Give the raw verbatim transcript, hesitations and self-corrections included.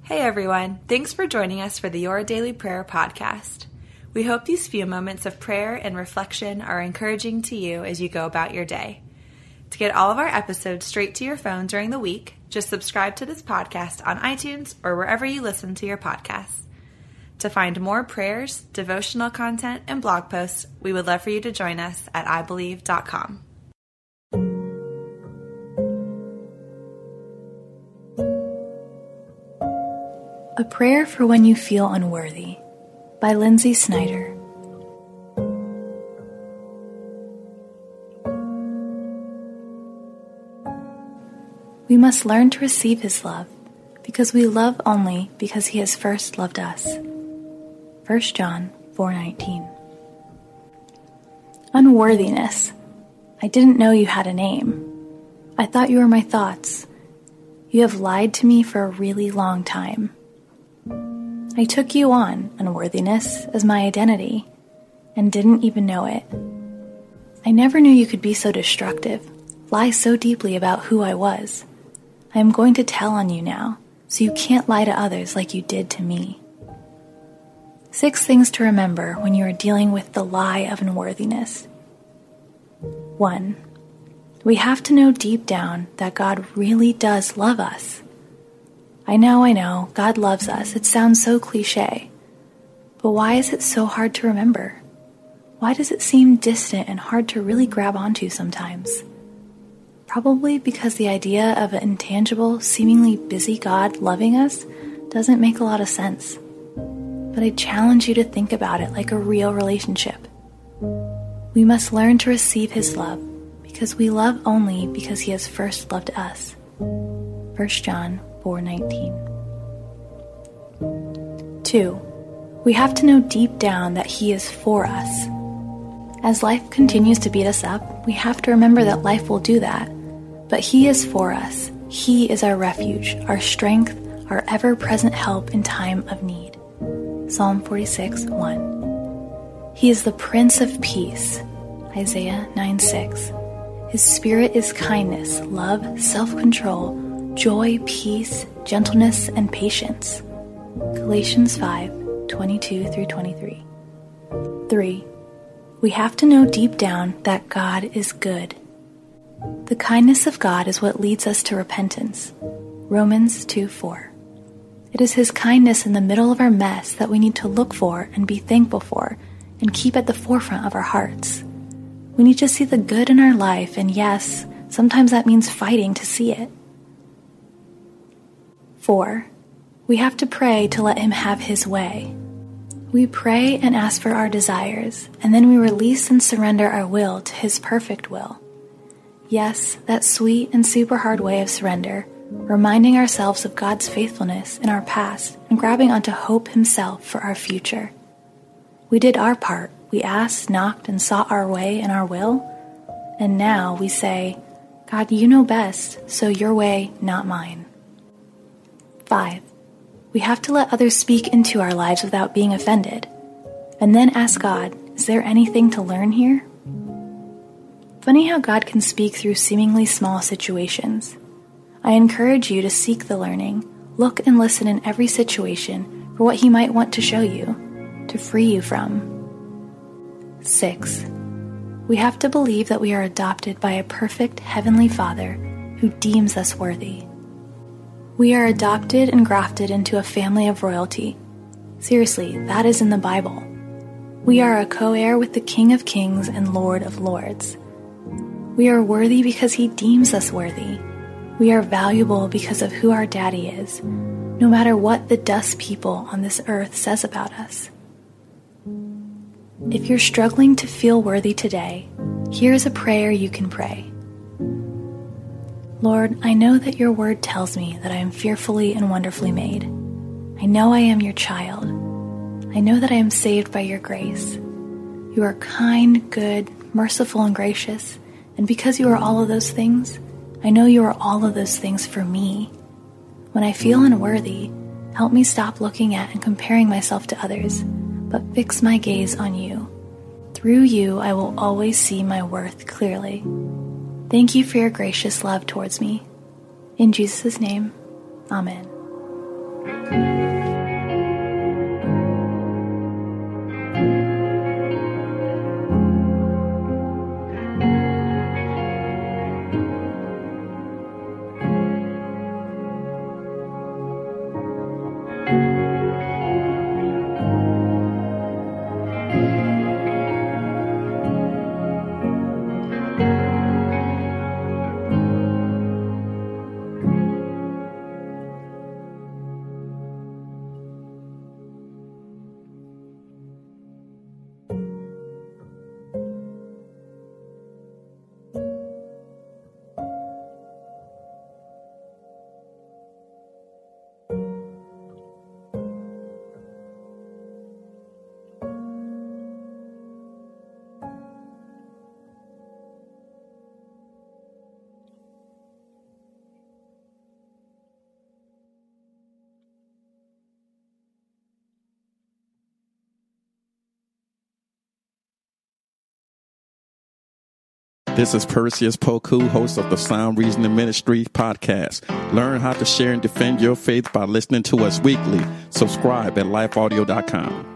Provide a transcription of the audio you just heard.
Hey everyone, thanks for joining us for the Your Daily Prayer podcast. We hope these few moments of prayer and reflection are encouraging to you as you go about your day. To get all of our episodes straight to your phone during the week, just subscribe to this podcast on iTunes or wherever you listen to your podcasts. To find more prayers, devotional content, and blog posts, we would love for you to join us at i believe dot com. A Prayer for When You Feel Unworthy by Lindsay Snyder. We must learn to receive His love, because we love only because He has first loved us. First John four nineteen. Unworthiness. I didn't know you had a name. I thought you were my thoughts. You have lied to me for a really long time. I took you on, unworthiness, as my identity, and didn't even know it. I never knew you could be so destructive, lie so deeply about who I was. I am going to tell on you now, so you can't lie to others like you did to me. Six things to remember when you are dealing with the lie of unworthiness. One, we have to know deep down that God really does love us. I know, I know, God loves us. It sounds so cliche. But why is it so hard to remember? Why does it seem distant and hard to really grab onto sometimes? Probably because the idea of an intangible, seemingly busy God loving us doesn't make a lot of sense. But I challenge you to think about it like a real relationship. We must learn to receive His love because we love only because He has first loved us. First John four nineteen. Two, we have to know deep down that He is for us. As life continues to beat us up, we have to remember that life will do that. But He is for us. He is our refuge, our strength, our ever-present help in time of need. Psalm forty-six one. He is the Prince of Peace. Isaiah nine six. His spirit is kindness, love, self-control, joy, peace, gentleness, and patience. Galatians five twenty-two through twenty-three. Three, we have to know deep down that God is good. The kindness of God is what leads us to repentance. Romans two four. It is His kindness in the middle of our mess that we need to look for and be thankful for and keep at the forefront of our hearts. We need to see the good in our life, and yes, sometimes that means fighting to see it. Four, we have to pray to let Him have His way. We pray and ask for our desires, and then we release and surrender our will to His perfect will. Yes, that sweet and super hard way of surrender, reminding ourselves of God's faithfulness in our past and grabbing onto hope Himself for our future. We did our part. We asked, knocked, and sought our way and our will. And now we say, God, you know best, so your way, not mine. Five, we have to let others speak into our lives without being offended, and then ask God, is there anything to learn here? Funny how God can speak through seemingly small situations. I encourage you to seek the learning, look and listen in every situation for what He might want to show you, to free you from. Six, we have to believe that we are adopted by a perfect Heavenly Father who deems us worthy. We are adopted and grafted into a family of royalty. Seriously, that is in the Bible. We are a co-heir with the King of Kings and Lord of Lords. We are worthy because He deems us worthy. We are valuable because of who our Daddy is, no matter what the dust people on this earth says about us. If you're struggling to feel worthy today, here's a prayer you can pray. Lord, I know that your word tells me that I am fearfully and wonderfully made. I know I am your child. I know that I am saved by your grace. You are kind, good, merciful, and gracious, and because you are all of those things, I know you are all of those things for me. When I feel unworthy, help me stop looking at and comparing myself to others, but fix my gaze on you. Through you, I will always see my worth clearly. Thank you for your gracious love towards me. In Jesus' name, Amen. This is Perseus Poku, host of the Sound Reasoning Ministry podcast. Learn how to share and defend your faith by listening to us weekly. Subscribe at life audio dot com.